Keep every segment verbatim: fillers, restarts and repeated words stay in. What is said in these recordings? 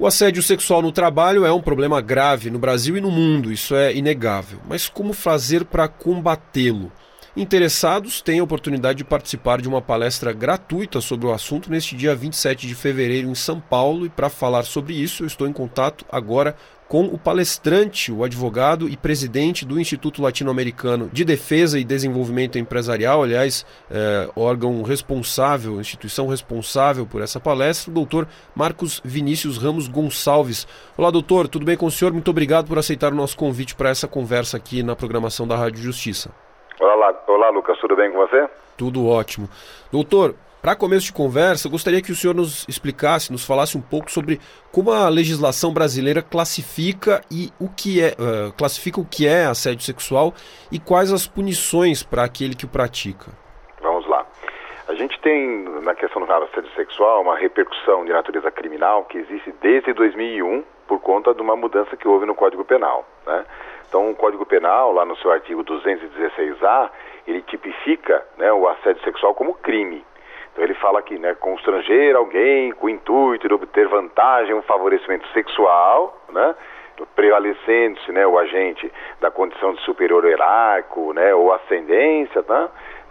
O assédio sexual no trabalho é um problema grave no Brasil e no mundo, isso é inegável. Mas como fazer para combatê-lo? Interessados têm a oportunidade de participar de uma palestra gratuita sobre o assunto neste dia vinte e sete de fevereiro em São Paulo. E para falar sobre isso, eu estou em contato agora com o palestrante, o advogado e presidente do Instituto Latino-Americano de Defesa e Desenvolvimento Empresarial, aliás, é, órgão responsável, instituição responsável por essa palestra, o doutor Marcos Vinícius Ramos Gonçalves. Olá, doutor, tudo bem com o senhor? Muito obrigado por aceitar o nosso convite para essa conversa aqui na programação da Rádio Justiça. Olá, olá, Lucas, tudo bem com você? Tudo ótimo. Doutor, para começo de conversa, eu gostaria que o senhor nos explicasse, nos falasse um pouco sobre como a legislação brasileira classifica e o que é, uh, classifica o que é assédio sexual e quais as punições para aquele que o pratica. Vamos lá. A gente tem, na questão do assédio sexual, uma repercussão de natureza criminal que existe desde dois mil e um por conta de uma mudança que houve no Código Penal, né? Então, o Código Penal, lá no seu artigo duzentos e dezesseis A, ele tipifica, né, o assédio sexual como crime. Então ele fala aqui, né, constranger alguém com o intuito de obter vantagem ou favorecimento sexual, né, prevalecendo-se, né, o agente da condição de superior hierárquico, né, ou ascendência, né,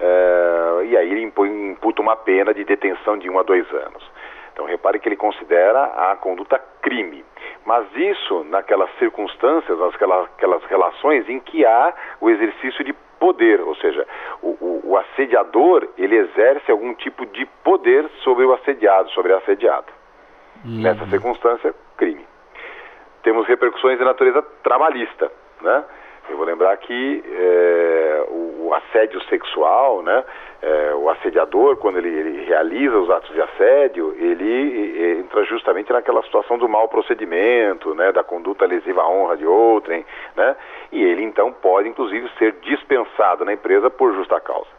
é, e aí ele imputa uma pena de detenção de um a dois anos. Então repare que ele considera a conduta crime. Mas isso naquelas circunstâncias, naquelas aquelas relações em que há o exercício de poder, ou seja, o, o, o assediador, ele exerce algum tipo de poder sobre o assediado, sobre a assediada. Uhum. Nessa circunstância, crime. Temos repercussões de natureza trabalhista, né? Eu vou lembrar que é, o, o assédio sexual, né, é, o assediador, quando ele, ele realiza os atos de assédio, ele, ele entra justamente naquela situação do mau procedimento, né, da conduta lesiva à honra de outrem, né, e ele então pode inclusive ser dispensado na empresa por justa causa.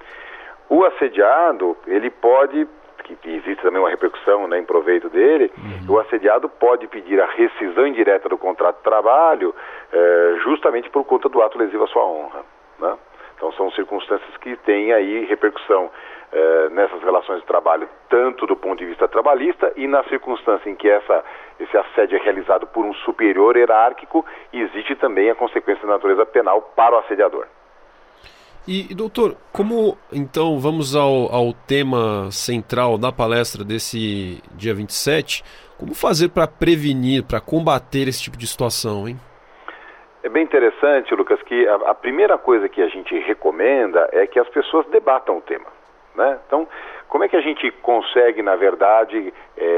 O assediado, ele pode, que existe também uma repercussão, né, em proveito dele, uhum. O assediado pode pedir a rescisão indireta do contrato de trabalho eh, justamente por conta do ato lesivo à sua honra, né? Então são circunstâncias que têm aí repercussão eh, nessas relações de trabalho, tanto do ponto de vista trabalhista e na circunstância em que essa, esse assédio é realizado por um superior hierárquico, existe também a consequência de natureza penal para o assediador. E, doutor, como, então, vamos ao, ao tema central da palestra desse dia vinte e sete, como fazer para prevenir, para combater esse tipo de situação, hein? É bem interessante, Lucas, que a, a primeira coisa que a gente recomenda é que as pessoas debatam o tema, né? Então, como é que a gente consegue, na verdade,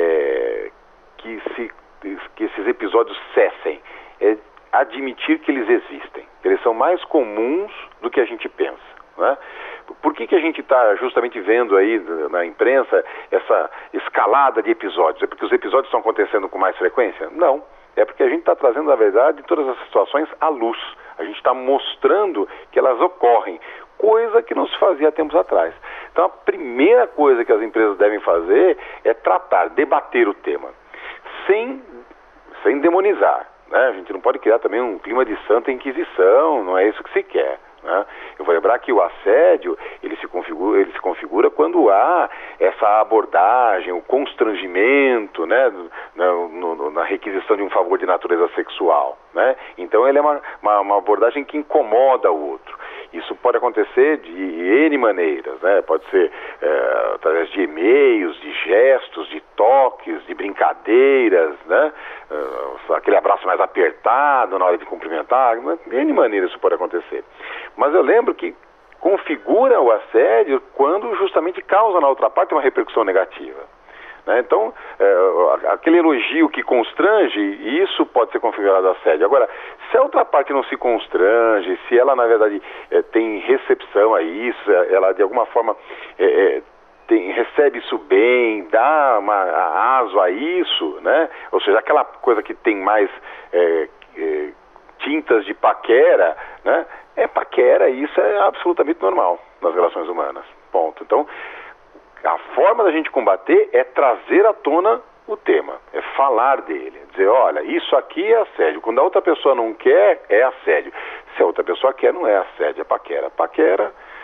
é, que, se, que esses episódios cessem? É admitir que eles existem. Eles são mais comuns do que a gente pensa, né? Por que que a gente está justamente vendo aí na imprensa essa escalada de episódios? É porque os episódios estão acontecendo com mais frequência? Não. É porque a gente está trazendo, na verdade, todas as situações à luz. A gente está mostrando que elas ocorrem, coisa que não se fazia há tempos atrás. Então, a primeira coisa que as empresas devem fazer é tratar, debater o tema, sem, sem demonizar, né? A gente não pode criar também um clima de santa inquisição, não é isso que se quer, né? Eu vou lembrar que o assédio, ele se configura, ele se configura quando há essa abordagem, o constrangimento, né, na, no, na requisição de um favor de natureza sexual, né? Então ele é uma, uma, uma abordagem que incomoda o outro. Isso pode acontecer de N maneiras, né? Pode ser é, através de e-mails, de gestos, de toques, de brincadeiras, né? Uh, aquele abraço mais apertado na hora de cumprimentar, de N maneiras isso pode acontecer. Mas eu lembro que configura o assédio quando justamente causa na outra parte uma repercussão negativa, né? Então, é, aquele elogio que constrange, isso pode ser configurado assédio. Agora, se a outra parte não se constrange, se ela, na verdade, é, tem recepção a isso, ela, de alguma forma, é, é, tem, recebe isso bem, dá uma, a aso a isso, né? Ou seja, aquela coisa que tem mais é, é, tintas de paquera, né? É paquera, e isso é absolutamente normal nas relações humanas. Ponto. Então, a forma da gente combater é trazer à tona o tema, é falar dele, dizer, olha, isso aqui é assédio. Quando a outra pessoa não quer, é assédio. Se a outra pessoa quer, não é assédio, é paquera. Paquera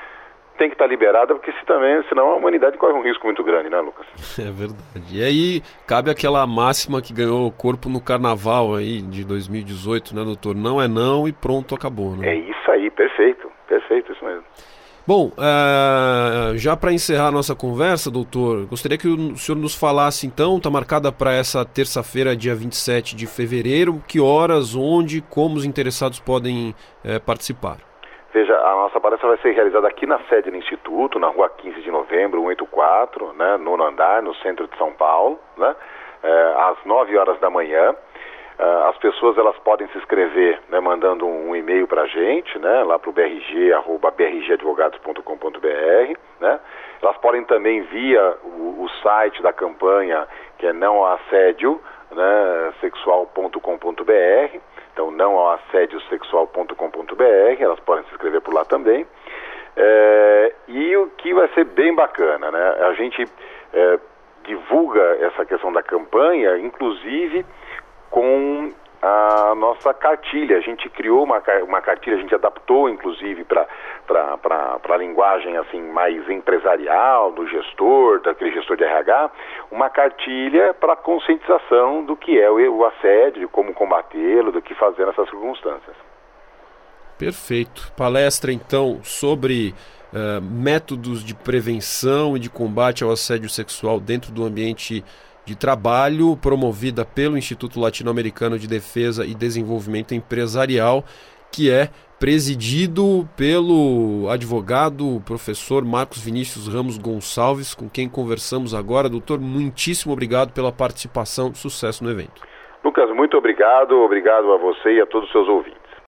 tem que estar liberada, porque se também, senão a humanidade corre um risco muito grande, né, Lucas? É verdade. E aí cabe aquela máxima que ganhou corpo no carnaval aí de dois mil e dezoito, né, doutor? Não é não e pronto, acabou, né? É isso aí, perfeito, perfeito, isso mesmo. Bom, uh, já para encerrar a nossa conversa, doutor, gostaria que o senhor nos falasse então, está marcada para essa terça-feira, dia vinte e sete de fevereiro, que horas, onde, como os interessados podem uh, participar? Veja, a nossa palestra vai ser realizada aqui na sede do Instituto, na rua quinze de novembro, cento e oitenta e quatro, né, nono andar, no centro de São Paulo, né, é, às nove horas da manhã. Uh, as pessoas elas podem se inscrever, né, mandando um e-mail para a gente, né, lá para o b r g arroba b r g advogados ponto com ponto b r, né. Elas podem também via o, o site da campanha, que é não ao assédio, né, sexual ponto com ponto b r. Então, não ao assédio sexual ponto com ponto b r, elas podem se inscrever por lá também. É, e o que vai ser bem bacana, né? A gente é, divulga essa questão da campanha, inclusive com a nossa cartilha. A gente criou uma, uma cartilha, a gente adaptou, inclusive, para a linguagem assim, mais empresarial, do gestor, daquele gestor de R H, uma cartilha para conscientização do que é o, o assédio, de como combatê-lo, do que fazer nessas circunstâncias. Perfeito. Palestra, então, sobre uh, métodos de prevenção e de combate ao assédio sexual dentro do ambiente de trabalho, promovida pelo Instituto Latino-Americano de Defesa e Desenvolvimento Empresarial, que é presidido pelo advogado, professor Marcos Vinícius Ramos Gonçalves, com quem conversamos agora. Doutor, muitíssimo obrigado pela participação, sucesso no evento. Lucas, muito obrigado, obrigado a você e a todos os seus ouvintes.